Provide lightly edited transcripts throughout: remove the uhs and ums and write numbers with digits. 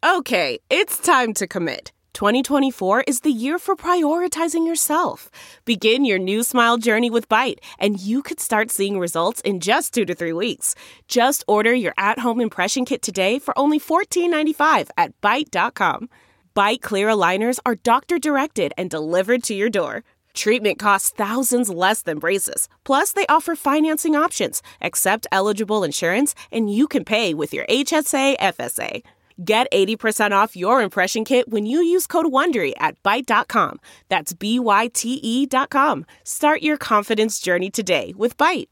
Okay, it's time to commit. 2024 is the year for prioritizing yourself. Begin your new smile journey with Byte, and you could start seeing results in just 2 to 3 weeks. Just order your at-home impression kit today for only $14.95 at Byte.com. Byte Clear aligners are doctor-directed and delivered to your door. Treatment costs thousands less than braces. Plus, they offer financing options, accept eligible insurance, and you can pay with your HSA FSA. Get 80% off your impression kit when you use code WONDERY at Byte.com. That's BYTE.com. Start your confidence journey today with Byte.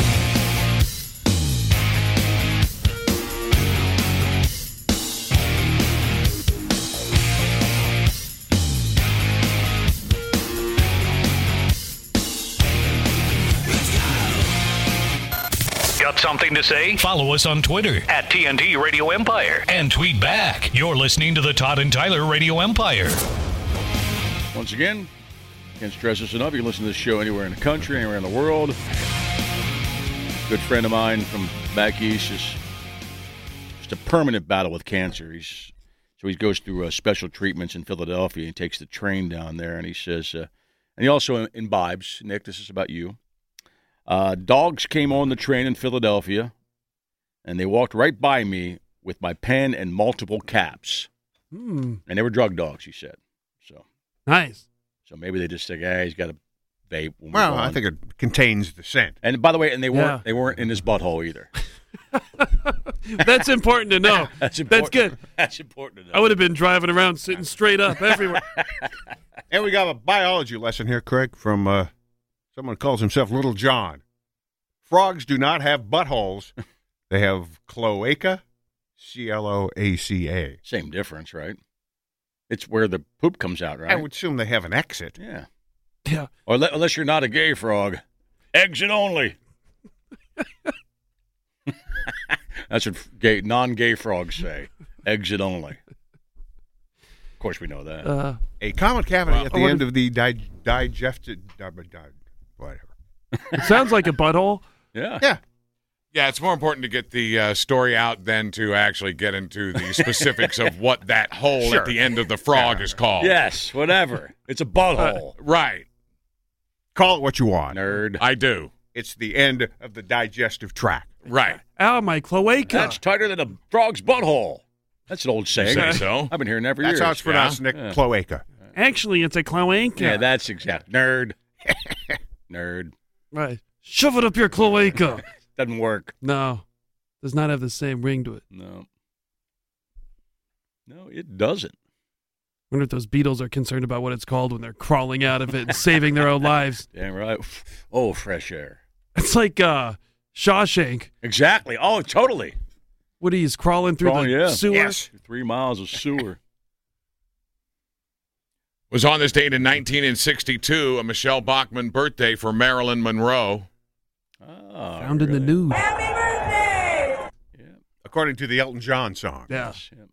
Got something to say? Follow us on Twitter at TNT Radio Empire and tweet back. You're listening to the Todd and Tyler Radio Empire. Once again, can't stress this enough. You can listen to this show anywhere in the country, anywhere in the world. Good friend of mine from back east is just a permanent battle with cancer. So he goes through special treatments in Philadelphia. He takes the train down there, and he says, and he also imbibes. Nick, this is about you. Dogs came on the train in Philadelphia, and they walked right by me with my pen and multiple caps. And they were drug dogs, he said. So nice. So maybe they just think, he's got a vape. Well, I think it contains the scent. And by the way, they weren't in his butthole either. That's important to know. That's good. That's important to know. I would have been driving around sitting straight up everywhere. And we got a biology lesson here, Craig, from someone who calls himself Little John. Frogs do not have buttholes. They have cloaca, C-L-O-A-C-A. Same difference, right? It's where the poop comes out, right? I would assume they have an exit. Yeah. Yeah. Or unless you're not a gay frog. Exit only. That's what non-gay frogs say. Exit only. Of course we know that. A common cavity at the end of the digested... whatever. It sounds like a butthole. Yeah. Yeah, it's more important to get the story out than to actually get into the specifics of what that hole at the end of the frog is called. Yes, whatever. It's a butthole. Right. Call it what you want. Nerd. I do. It's the end of the digestive tract. Right. Ow, my cloaca. That's tighter than a frog's butthole. That's an old saying. You say so? I've been hearing that for years. That's how it's pronounced, Nick. Yeah. Cloaca. Actually, it's a cloaca. Yeah, that's exact. Nerd. Nerd. Right. Shove it up your cloaca. Doesn't work. No. Does not have the same ring to it. No, it doesn't. Wonder if those beetles are concerned about what it's called when they're crawling out of it and saving their own lives. Damn right. Oh, fresh air. It's like Shawshank. Exactly. Oh, totally. What, he's crawling through the sewer? Yes. 3 miles of sewer. Was on this date in 1962, a Michelle Bachmann birthday for Marilyn Monroe. Oh, Found in the news. Happy birthday! Yeah. According to the Elton John song. Yeah. Yes, yeah.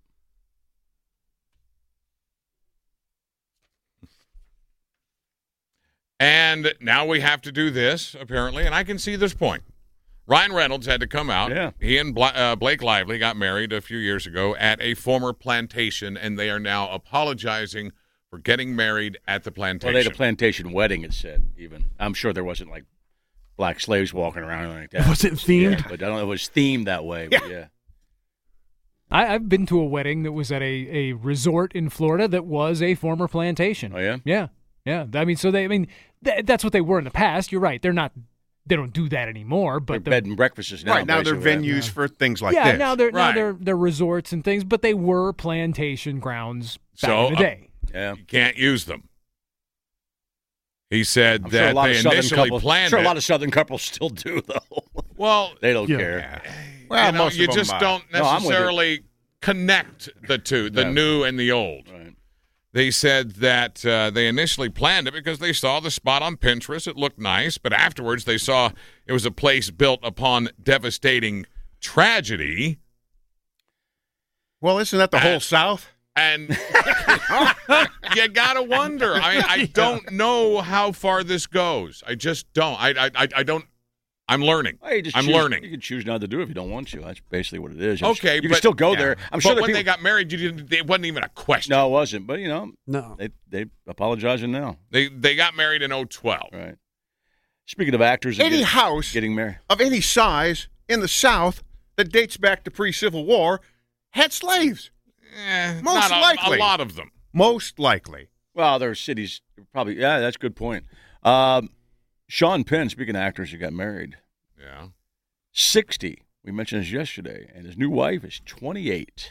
And now we have to do this, apparently, and I can see this point. Ryan Reynolds had to come out. Yeah. He and Blake Lively got married a few years ago at a former plantation, and they are now apologizing for getting married at the plantation. Well, they had a plantation wedding, it said, even. I'm sure there wasn't, like, black slaves walking around like that. Was it themed? Yeah, but I don't know if it was themed that way. But yeah. I've been to a wedding that was at a resort in Florida that was a former plantation. Oh, yeah? Yeah. Yeah. That's what they were in the past. You're right. They don't do that anymore. But They're bed and breakfasts now. Right, now they're basically. venues for things like yeah, this. now they're Right. they're resorts and things, but they were plantation grounds back So, in the day. Yeah. You can't use them. He said I'm sure that a lot they of Southern initially couples, planned a it. lot of Southern couples still do, though. Well, They don't Yeah. care. Well, you know, most of you them, just don't No, I'm with you. necessarily connect the two, the No. new and the old. Right. They said that they initially planned it because they saw the spot on Pinterest. It looked nice, but afterwards they saw it was a place built upon devastating tragedy. Well, isn't that the whole South? And you gotta wonder. I don't know how far this goes. I just don't. I don't. I'm learning. Well, I'm learning. You can choose not to do it if you don't want to. That's basically what it is. Okay, you can still go there. I'm sure but when people... they got married, it wasn't even a question. No, it wasn't. But No. they apologizing now. They got married in 2012. Right. Speaking of actors, Any house getting married of any size in the South that dates back to pre-Civil War had slaves. Most likely, a lot of them. Most likely. Well, there are cities probably. Yeah, that's a good point. Sean Penn, speaking of actors who got married, 60. We mentioned this yesterday, and his new wife is 28.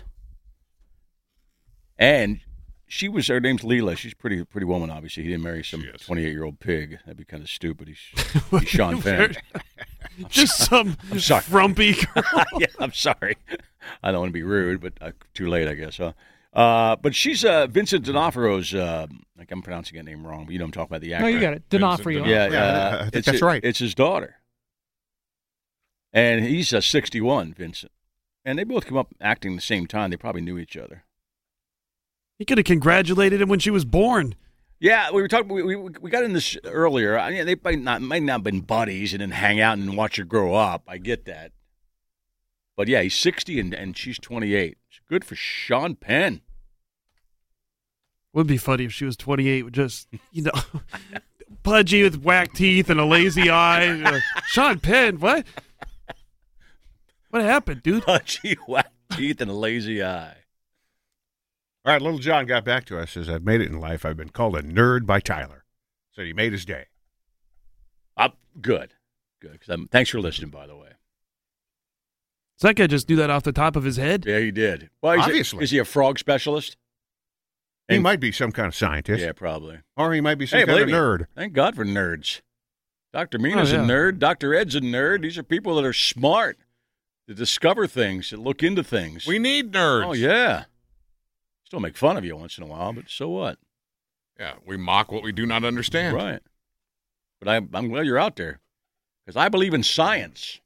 And her name's Leela. She's a pretty woman, obviously. He didn't marry some 28-year-old pig. That'd be kind of stupid. He's Sean Penn. Just some frumpy girl. Yeah, I'm sorry. I don't want to be rude, but too late, I guess, huh? But she's Vincent D'Onofrio's, like I'm pronouncing that name wrong, but you know I'm talking about the actor. No, you got it. D'Onofrio. Yeah, I think that's right. It's his daughter. And he's 61, Vincent. And they both come up acting the same time. They probably knew each other. He could have congratulated him when she was born. Yeah, we were talking. We got in this earlier. I mean, they might not have been buddies and then hang out and watch her grow up. I get that. But yeah, he's 60 and she's 28. It's good for Sean Penn. Would be funny if she was 28 with just, pudgy with whack teeth and a lazy eye. Sean Penn, what? What happened, dude? Pudgy, whack teeth, and a lazy eye. All right, Little John got back to us. Says, I've made it in life. I've been called a nerd by Tyler. So he made his day. Good. Thanks for listening, by the way. So that guy just knew that off the top of his head? Yeah, he did. Well, obviously. Is he a frog specialist? He might be some kind of scientist. Yeah, probably. Or he might be some kind of nerd. Thank God for nerds. Dr. Mina's a nerd. Dr. Ed's a nerd. These are people that are smart, that discover things, that look into things. We need nerds. Oh, yeah. Still make fun of you once in a while, but so what? Yeah, we mock what we do not understand. Right. But I'm glad you're out there because I believe in science.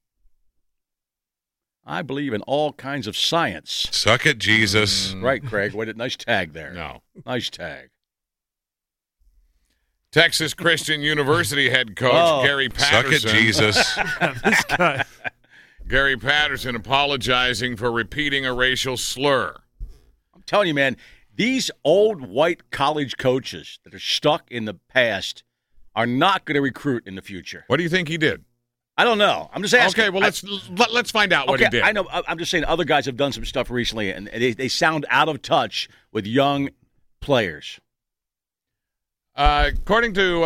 I believe in all kinds of science. Suck it, Jesus. Right, Craig. What a nice tag there. No. Nice tag. Texas Christian University head coach Gary Patterson. Suck it, Jesus. This guy. Gary Patterson apologizing for repeating a racial slur. I'm telling you, man, these old white college coaches that are stuck in the past are not going to recruit in the future. What do you think he did? I don't know. I'm just asking. Okay, well, let's find out what he did. I know. I'm just saying other guys have done some stuff recently, and they sound out of touch with young players. According to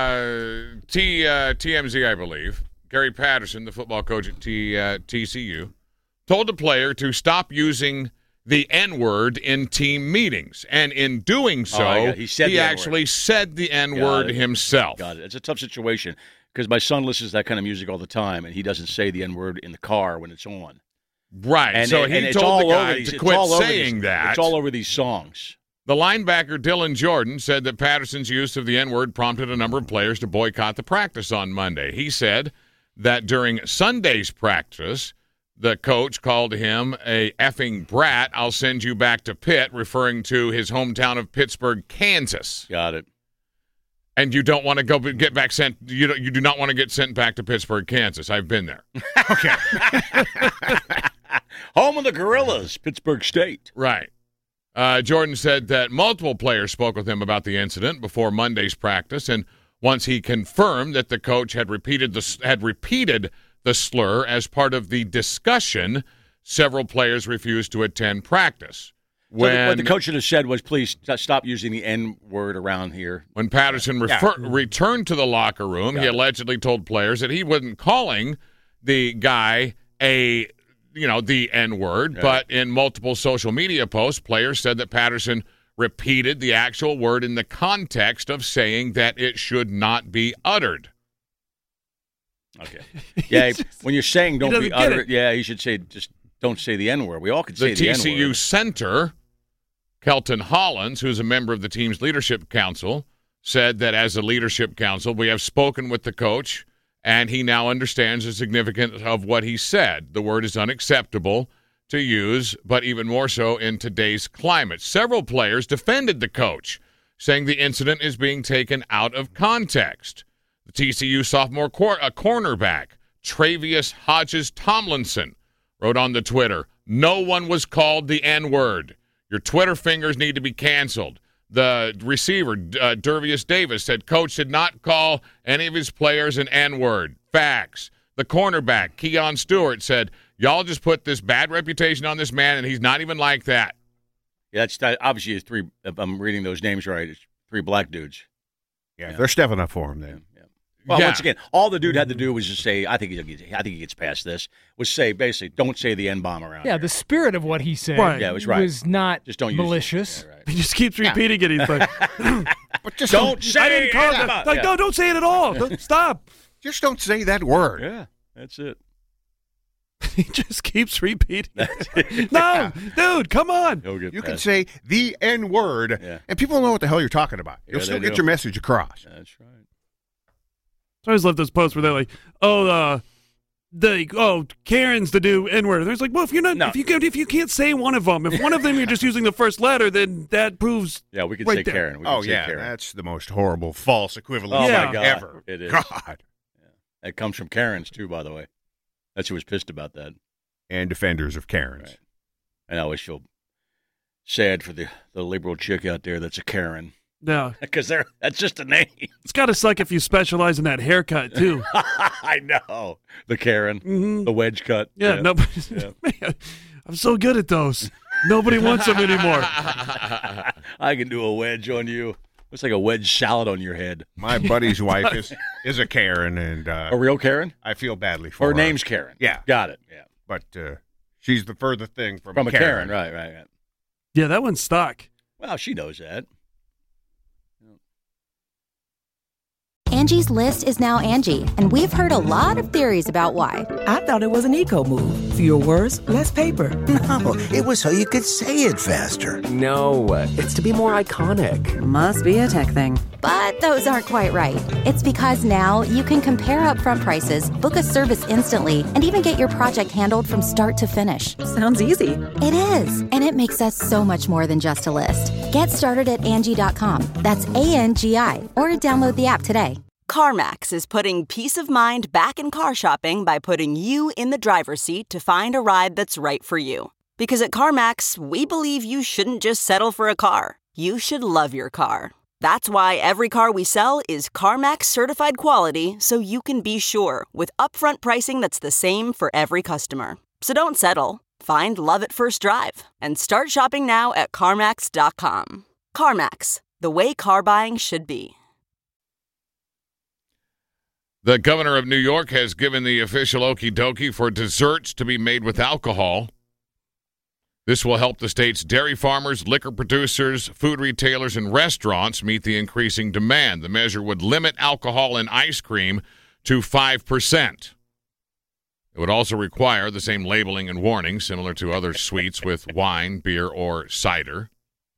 TMZ, I believe, Gary Patterson, the football coach at TCU, told the player to stop using the N-word in team meetings. And in doing so, he actually said the N-word himself. Got it. It's a tough situation because my son listens to that kind of music all the time, and he doesn't say the N-word in the car when it's on. Right. And, so he told the guy to quit saying that. It's all over these songs. The linebacker Dylan Jordan said that Patterson's use of the N-word prompted a number of players to boycott the practice on Monday. He said that during Sunday's practice, the coach called him a effing brat. I'll send you back to Pitt, referring to his hometown of Pittsburgh, Kansas. Got it. And you don't want to get back sent. You do not want to get sent back to Pittsburgh, Kansas. I've been there. Okay. Home of the Gorillas, Pittsburgh State. Right. Jordan said that multiple players spoke with him about the incident before Monday's practice, and once he confirmed that the coach had repeated the slur as part of the discussion, several players refused to attend practice. So what the coach should have said was, please stop using the N-word around here. When Patterson returned to the locker room, he allegedly told players that he wasn't calling the guy the N-word, but in multiple social media posts, players said that Patterson repeated the actual word in the context of saying that it should not be uttered. Okay. Yeah, when you're saying don't be uttered, you should say just don't say the N-word. We all could say the N-word. The TCU center, Kelton Hollins, who's a member of the team's leadership council, said that as a leadership council, we have spoken with the coach, and he now understands the significance of what he said. The word is unacceptable to use, but even more so in today's climate. Several players defended the coach, saying the incident is being taken out of context. The TCU sophomore cornerback, Travius Hodges Tomlinson wrote on the Twitter, "No one was called the N-word. Your Twitter fingers need to be canceled." The receiver, Dervius Davis, said Coach did not call any of his players an N-word. Facts. The cornerback, Keon Stewart, said, y'all just put this bad reputation on this man, and he's not even like that. Yeah, that's obviously it's three. If I'm reading those names right, it's three black dudes. Yeah, they're stepping up for him then. Yeah. Well, Yeah. once again, all the dude had to do was just say, I think he gets past this, was say, basically, don't say the N-bomb around Yeah, here. the spirit of what he said Right. Yeah, it was right. was not Just don't use it. malicious. Yeah, right. He just keeps repeating it. He's like, But just Don't say I didn't call N-bomb. that. Like, Yeah. no, don't say it at all. Don't, stop. just don't say that word. Yeah, that's it. He just keeps repeating it. No, dude, come on. He'll get You can past say the N word, Yeah. and people know what the hell you're talking about. You'll Yeah, still they get do. your message across. it. That's right. I always love those posts where they're like, Karen's the new N-word. And there's like, well, if you're not, No. if you can't say one of them, if one of them you're just using the first letter, then that proves. Yeah, we could Right say there. Karen. We Oh, could say yeah, Karen. that's the most horrible false equivalent Oh, Yeah. my God. ever. It is. God. That comes from Karen's, too, by the way. That's who was pissed about that. And defenders of Karens. Right. And I always feel sad for the liberal chick out there that's a Karen. No, Because that's just a name. it's got to suck if you specialize in that haircut too. I know. The Karen. hmm The wedge cut. Yeah, nobody. Yeah. Man, I'm so good at those. Nobody wants them anymore. I can do a wedge on you. Looks like a wedge salad on your head. My buddy's wife is a Karen, and A real Karen? I feel badly for Her her. name's Karen. Yeah. Got it. Yeah. But she's the further thing from From a Karen. Right. Yeah, that one's stuck. Well, she knows that. Angie's List is now Angie, and we've heard a lot of theories about why. I thought it was an eco move. Fewer words, less paper. No, it was so you could say it faster. No, it's to be more iconic. Must be a tech thing. But those aren't quite right. It's because now you can compare upfront prices, book a service instantly, and even get your project handled from start to finish. Sounds easy. It is, and it makes us so much more than just a list. Get started at Angie.com. That's ANGI, or download the app today. CarMax is putting peace of mind back in car shopping by putting you in the driver's seat to find a ride that's right for you. Because at CarMax, we believe you shouldn't just settle for a car. You should love your car. That's why every car we sell is CarMax certified quality, so you can be sure with upfront pricing that's the same for every customer. So don't settle. Find love at first drive and start shopping now at CarMax.com. CarMax, the way car buying should be. The governor of New York has given the official okie dokie for desserts to be made with alcohol. This will help the state's dairy farmers, liquor producers, food retailers, and restaurants meet the increasing demand. The measure would limit alcohol in ice cream to 5%. It would also require the same labeling and warning similar to other sweets with wine, beer, or cider.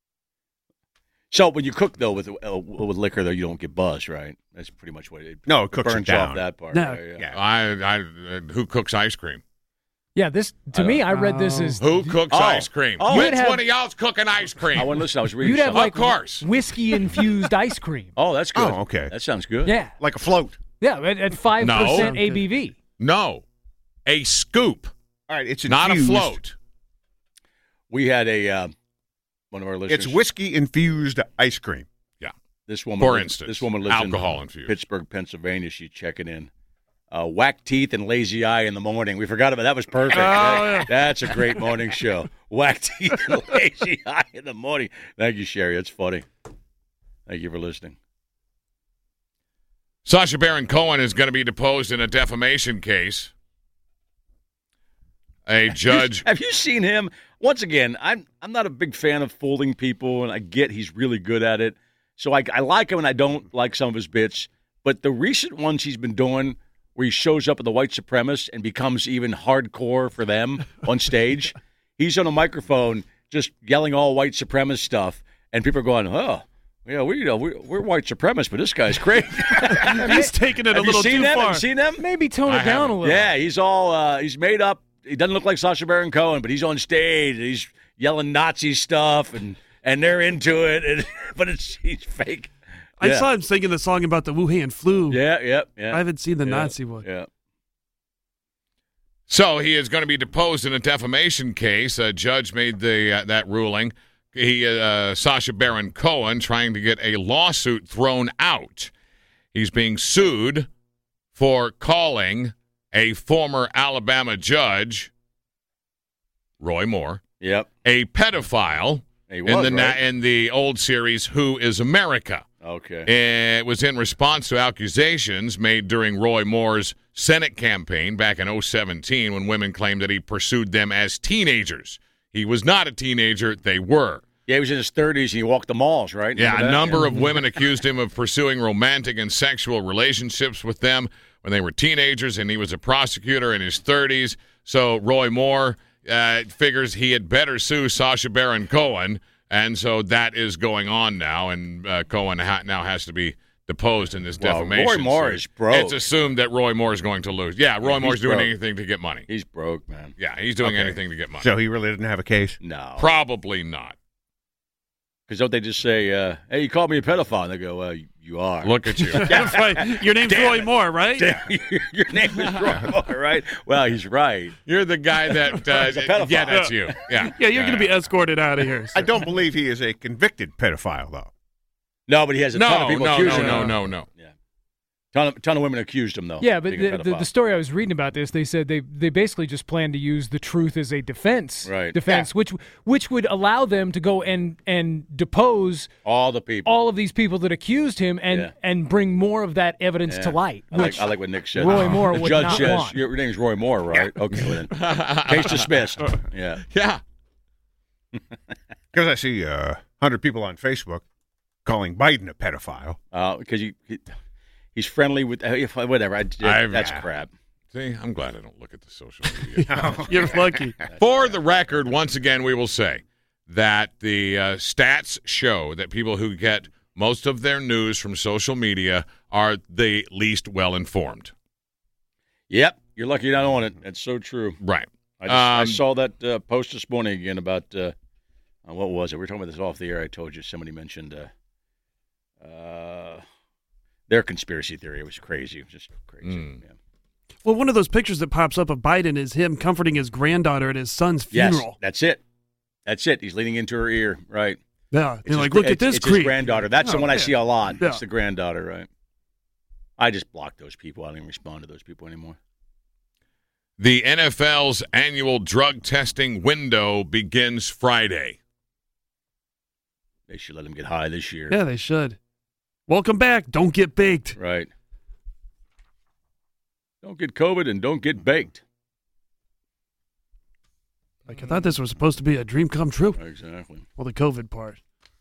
So when you cook, though, with liquor, though, you don't get buzzed, right? That's pretty much what it No, it cooks burns it down. off that part. No. Right? Yeah. Who cooks ice cream? Yeah, this to me, I read this as Who cooks Oh. ice cream? Oh. Which You'd have- one of y'all's cooking ice cream? I wasn't listening. I was reading you'd have something. like Of course. whiskey infused ice cream. Oh, that's good. Oh, okay. That sounds good. Yeah, Like a float. yeah, at 5% No. ABV. No, a scoop, All right, it's not a infused. float. We had a one of our listeners. It's whiskey infused ice cream. This woman, For instance, this woman lives alcohol in infused. Pittsburgh, Pennsylvania. She's checking in. Whack teeth and lazy eye in the morning. We forgot about that. Was perfect. yeah. That's a great morning show. Whack teeth and lazy eye in the morning. Thank you, Sherry. That's funny. Thank you for listening. Sacha Baron Cohen is going to be deposed in a defamation case. A judge. Have you seen him? Once again, I'm not a big fan of fooling people, and I get he's really good at it. So I like him, and I don't like some of his bits. But the recent ones he's been doing, where he shows up at the white supremacists and becomes even hardcore for them on stage, he's on a microphone just yelling all white supremacist stuff, and people are going, "Oh, yeah, we're white supremacists, but this guy's crazy." He's taking it a Have you little seen too them? far. Have you seen them? Maybe tone I it down haven't. a little. Yeah, he's all he's made up. He doesn't look like Sacha Baron Cohen, but he's on stage. And he's yelling Nazi stuff, and they're into it. But he's fake. I Yeah. saw him singing the song about the Wuhan flu. Yeah. I haven't seen the Nazi one. Yeah. So he is going to be deposed in a defamation case. A judge made that ruling. Sacha Baron Cohen trying to get a lawsuit thrown out. He's being sued for calling a former Alabama judge, Roy Moore, a pedophile in the old series Who is America. Okay. It was in response to accusations made during Roy Moore's Senate campaign back in 2017 when women claimed that he pursued them as teenagers. He was not a teenager. They were. Yeah, he was in his 30s and he walked the malls, right? Yeah, a number of women accused him of pursuing romantic and sexual relationships with them when they were teenagers, and he was a prosecutor in his 30s. So Roy Moore figures he had better sue Sacha Baron Cohen, and so that is going on now, and Cohen now has to be deposed in this defamation. Roy Moore is broke. It's assumed that Roy Moore is going to lose. Yeah, Roy Moore's doing anything to get money. He's broke, man. Yeah, he's doing anything to get money. So he really didn't have a case? No. Probably not. Because don't they just say, hey, you called me a pedophile? And they go, well, you are. Look at you. Your name's Roy Moore, right? Your name is Roy Moore, right? Well, he's right. You're the guy that, yeah, that's you. Yeah, you're going to be escorted out of here. I don't believe he is a convicted pedophile, though. No, but he has a ton of people accusing him. No. Yeah. Ton of women accused him, though. Yeah, but the story I was reading about this, they said they basically just plan to use the truth as a defense, which would allow them to go and depose all of these people that accused him, and bring more of that evidence to light. I like what Nick said. Roy Moore the would judge not says, want. Your name's Roy Moore, right? Okay, well then. Case dismissed. Yeah. Because I see 100 people on Facebook calling Biden a pedophile. Because he's friendly with whatever. That's crap. See, I'm glad I don't look at the social media. You're lucky. For the record, once again, we will say that the stats show that people who get most of their news from social media are the least well-informed. Yep. You're lucky you're not on it. That's so true. Right. I saw that post this morning again about, what was it? We were talking about this off the air. I told you somebody mentioned their conspiracy theory. It was crazy. It was just crazy. Yeah. Well, one of those pictures that pops up of Biden is him comforting his granddaughter at his son's funeral. Yes, that's it. He's leaning into her ear, right? Yeah. They're like, look at this creep. It's his granddaughter. That's the one I see a lot. Yeah. It's the granddaughter, right? I just block those people. I don't even respond to those people anymore. The NFL's annual drug testing window begins Friday. They should let him get high this year. Yeah, they should. Welcome back. Don't get baked. Right. Don't get COVID and don't get baked. Like, I thought this was supposed to be a dream come true. Exactly. Well, the COVID part.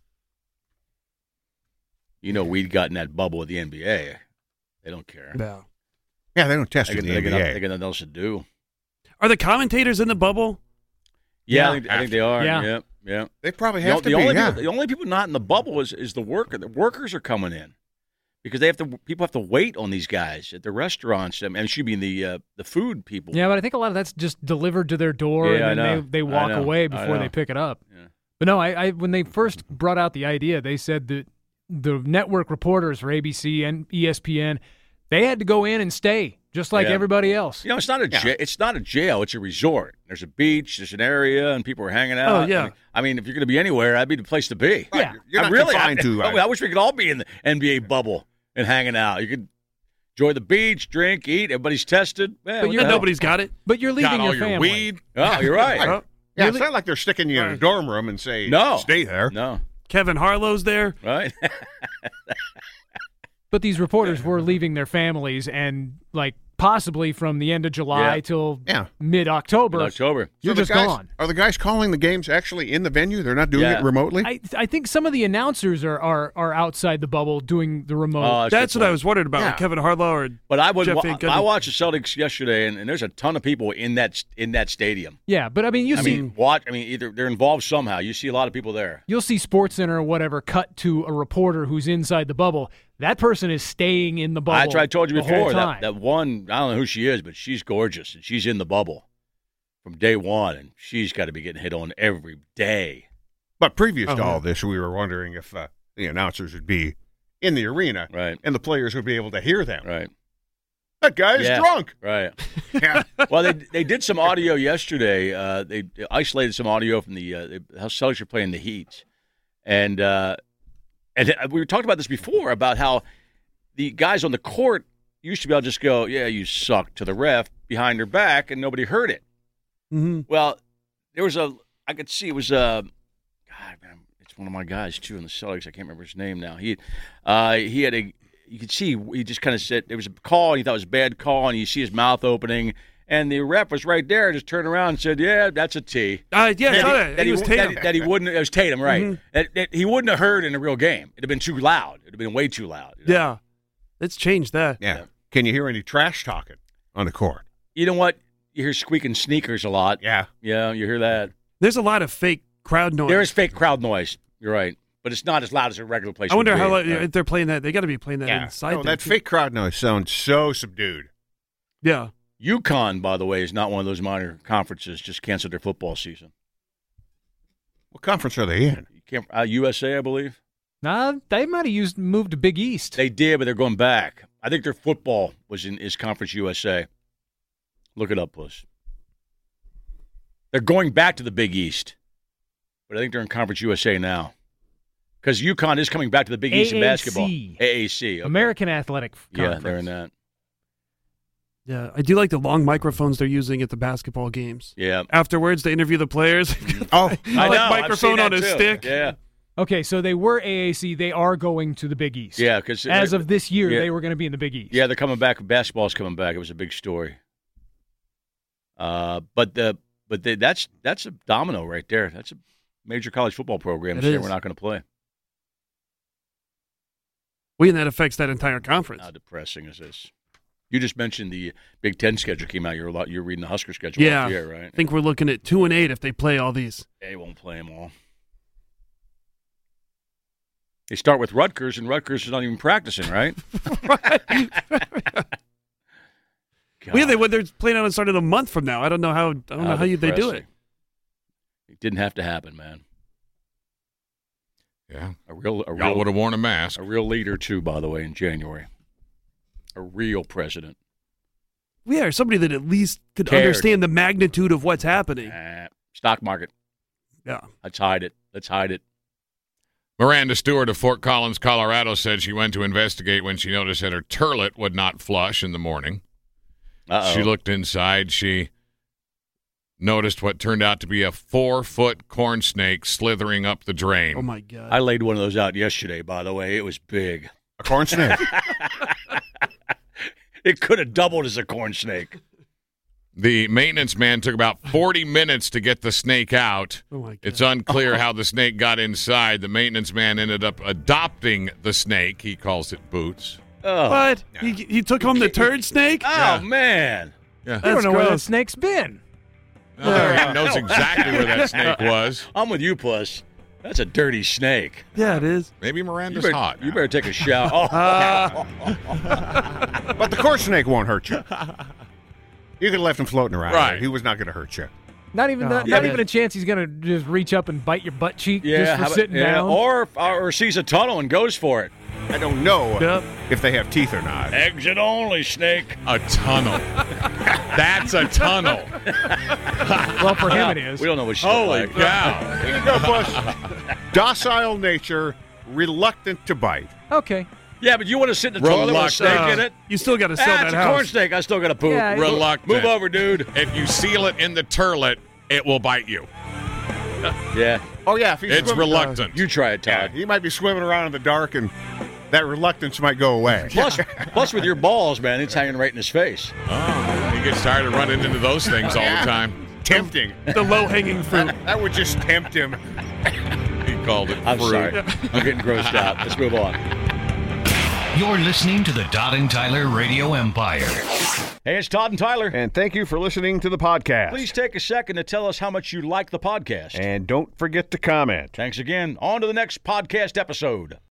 You know, we'd gotten that bubble with the NBA. They don't care. No. Yeah, they don't test in the NBA. They got nothing else to do. Are the commentators in the bubble? Yeah, I think they are. Yeah. Yeah. They probably have to be. The only people not in the bubble is the worker. The workers are coming in because people have to wait on these guys at the restaurants. I mean, it should be the food people. Yeah, but I think a lot of that's just delivered to their door, and then they walk away before they pick it up. Yeah. But no, I when they first brought out the idea, they said that the network reporters for ABC and ESPN, they had to go in and stay just like everybody else. You know, it's not a jail. It's a resort. There's a beach. There's an area, and people are hanging out. Oh yeah. I mean, if you're going to be anywhere, that'd be the place to be. Right. Yeah. You're not confined to. I wish we could all be in the NBA bubble and hanging out. You could enjoy the beach, drink, eat. Everybody's tested. But nobody's got it. But you're leaving got all your family. weed. Oh, you're right. Yeah, it's not like they're sticking you in a dorm room and say, stay there. No. Kevin Harlow's there. Right. But these reporters were leaving their families and, like, possibly from the end of July till mid-October. You're just gone. Are the guys calling the games actually in the venue? They're not doing it remotely? I think some of the announcers are outside the bubble doing the remote. That's what I was wondering about, like Kevin Harlow or But I watched the Celtics yesterday, and there's a ton of people in that stadium. Yeah, but I mean, either they're involved somehow. You see a lot of people there. You'll see SportsCenter or whatever cut to a reporter who's inside the bubble. That person is staying in the bubble. That's what I told you before. That one, I don't know who she is, but she's gorgeous, and she's in the bubble from day one, and she's got to be getting hit on every day. But previous to all this, we were wondering if the announcers would be in the arena, right, and the players would be able to hear them. Right. That guy is drunk. Right. Yeah. Well, they did some audio yesterday. They isolated some audio from how Celtics are playing the Heat. And we talked about this before, about how the guys on the court used to be able to just go, yeah, you suck, to the ref behind their back, and nobody heard it. Mm-hmm. Well, there was I could see it was God, man, it's one of my guys, too, in the Celtics. I can't remember his name now. He had you could see he just kind of said there was a call, and he thought it was a bad call, and you see his mouth opening, and the ref was right there, just turned around and said, yeah, that's a T. It was Tatum. That he wouldn't, it was Tatum, right. Mm-hmm. That he wouldn't have heard in a real game. It'd have been too loud. It'd have been way too loud. You know? Yeah. Let's change that. Yeah. Can you hear any trash talking on the court? You know what? You hear squeaking sneakers a lot. Yeah. Yeah, you hear that. There's a lot of fake crowd noise. There is fake crowd noise. You're right. But it's not as loud as a regular place. I wonder how right? if they're playing that. They got to be playing that inside. No, that fake crowd noise sounds so subdued. Yeah. UConn, by the way, is not one of those minor conferences. Just canceled their football season. What conference are they in? USA, I believe. Nah, they might have moved to Big East. They did, but they're going back. I think their football is Conference USA. Look it up, Puss. They're going back to the Big East, but I think they're in Conference USA now. Because UConn is coming back to the Big East in basketball. AAC. Okay. American Athletic Conference. Yeah, they're in that. Yeah, I do like the long microphones they're using at the basketball games. Yeah. Afterwards, they interview the players. I know. Microphone on a stick. Yeah. Okay, so they were AAC. They are going to the Big East. Yeah, because as of this year, they were going to be in the Big East. Yeah, they're coming back. Basketball's coming back. It was a big story. But that's a domino right there. That's a major college football program saying we're not going to play. Well, and that affects that entire conference. How depressing is this? You just mentioned the Big Ten schedule came out. You're reading the Husker schedule. Yeah, here, right? I think we're looking at 2-8 if they play all these. They won't play them all. They start with Rutgers, and Rutgers is not even practicing, right? They're playing on the start of the month from now. I don't know how they do it. It didn't have to happen, man. Yeah, y'all would have worn a mask. A real leader too, by the way, in January. A real president. Yeah, somebody that at least could understand the magnitude of what's happening. Stock market. Yeah, Let's hide it. Miranda Stewart of Fort Collins, Colorado, said she went to investigate when she noticed that her toilet would not flush in the morning. Uh-oh. She looked inside. She noticed what turned out to be a 4-foot corn snake slithering up the drain. Oh, my God. I laid one of those out yesterday, by the way. It was big. A corn snake? It could have doubled as a corn snake. The maintenance man took about 40 minutes to get the snake out. Oh my God. It's unclear how the snake got inside. The maintenance man ended up adopting the snake. He calls it Boots. Oh. What? Yeah. He took home the turd snake? Oh, man. Yeah. I don't know where that snake's been. He knows exactly where that snake was. I'm with you, Puss. That's a dirty snake. Yeah, it is. Maybe Miranda's hot. You better take a shower. But the corn snake won't hurt you. You could have left him floating around. Right. He was not going to hurt you. Not even a chance he's going to just reach up and bite your butt cheek just for sitting down. Or sees a tunnel and goes for it. I don't know if they have teeth or not. Exit only, snake. A tunnel. That's a tunnel. Well, for him it is. We don't know what she's Holy like. cow. Here you go, Bush. Docile nature, reluctant to bite. Okay. Yeah, but you want to sit in the toilet with a snake in it? You still got to sell that it's house. a corn snake. I still got to poop. Yeah, Reluctant. Move over, dude. If you seal it in the turlet, it will bite you. Yeah. Oh, yeah. If he's It's reluctant. You try it, Todd. Yeah, he might be swimming around in the dark, and that reluctance might go away. Plus with your balls, man, it's hanging right in his face. Oh, he gets tired of running into those things all the time. Tempting. The low-hanging fruit. That would just tempt him. He called it I'm fruit. sorry. I'm getting grossed out. Let's move on. You're listening to the Todd and Tyler Radio Empire. Hey, it's Todd and Tyler. And thank you for listening to the podcast. Please take a second to tell us how much you like the podcast. And don't forget to comment. Thanks again. On to the next podcast episode.